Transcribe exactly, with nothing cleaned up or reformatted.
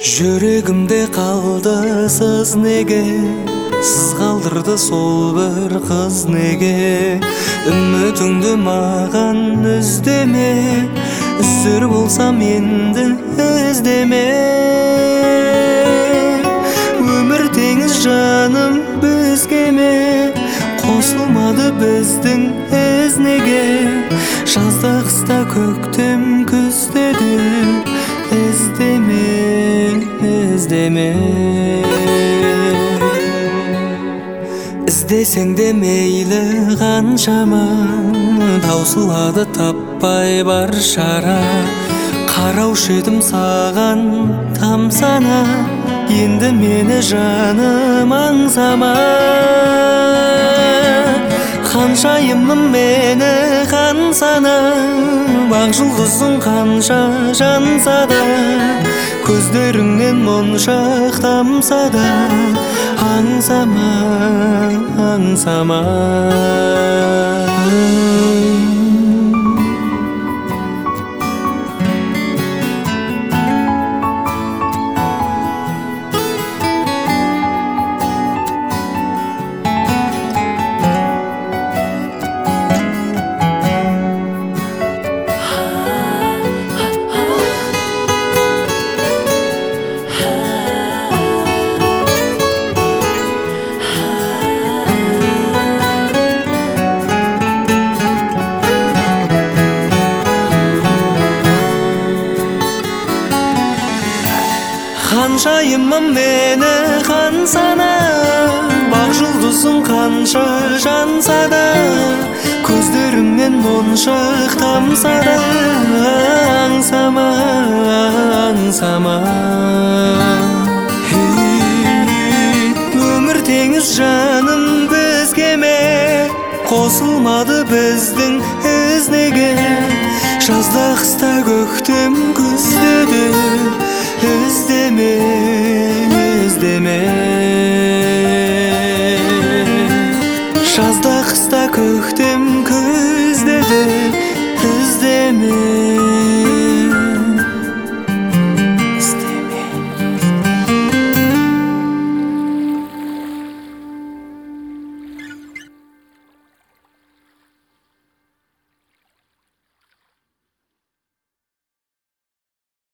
Жүрегімде қалды сыз неге, сыз қалдырды сол бір қыз неге. Үмітіңді маған үздеме, үзір болсам енді іздеме. Өмір теңіз жаным бізге ме, қосылмады біздің із неге. Жазда қыста көктем күзде де іздеме, іздеме. Іздесең де мейлі қаншама, таусылады таппай бар шара. Қараушы едім саған тамсана, енді мені жаным аңсама. Ханшайымым мені хан сана, ақ жұлдызың қанша жанса да, көздеріңнен моншақ тамса да, аңсама, аңсама. Ханшайымым мені хан сана, ақ жұлдызың қанша жанса да, көздеріңнен моншақ тамса да, аңсама, аңсама. Өмір теңіз жаным бізге ме, қосылмады біздің із неге. Жазда қыста көктем күзде де іздеме, іздеме. Жазда қыста көктем күзде де іздеме.